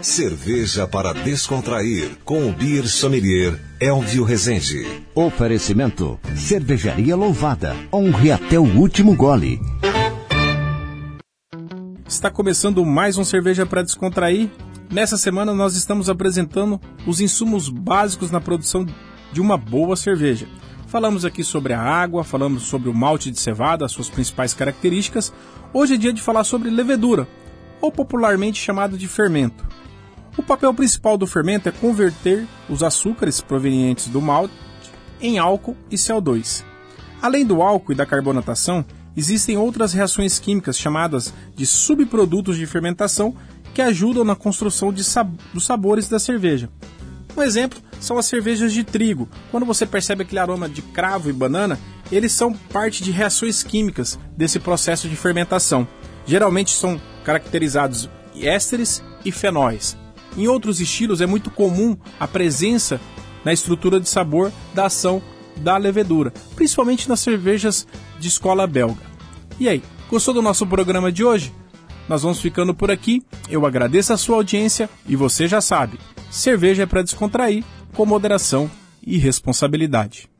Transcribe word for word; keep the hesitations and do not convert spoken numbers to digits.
Cerveja para descontrair, com o Beer Sommelier Elvio Rezende. Oferecimento: Cervejaria Louvada. Honre até o último gole. Está começando mais um Cerveja para Descontrair. Nessa semana nós estamos apresentando os insumos básicos na produção de uma boa cerveja. Falamos aqui sobre a água, falamos sobre o malte de cevada, as suas principais características. Hoje é dia de falar sobre levedura, ou popularmente chamado de fermento. O papel principal do fermento é converter os açúcares provenientes do malte em álcool e C O dois. Além do álcool e da carbonatação, existem outras reações químicas chamadas de subprodutos de fermentação que ajudam na construção de sab- dos sabores da cerveja. Um exemplo são as cervejas de trigo. Quando você percebe aquele aroma de cravo e banana, eles são parte de reações químicas desse processo de fermentação. Geralmente são caracterizados ésteres e fenóis. Em outros estilos é muito comum a presença na estrutura de sabor da ação da levedura, principalmente nas cervejas de escola belga. E aí, gostou do nosso programa de hoje? Nós vamos ficando por aqui. Eu agradeço a sua audiência e você já sabe, cerveja é para descontrair, com moderação e responsabilidade.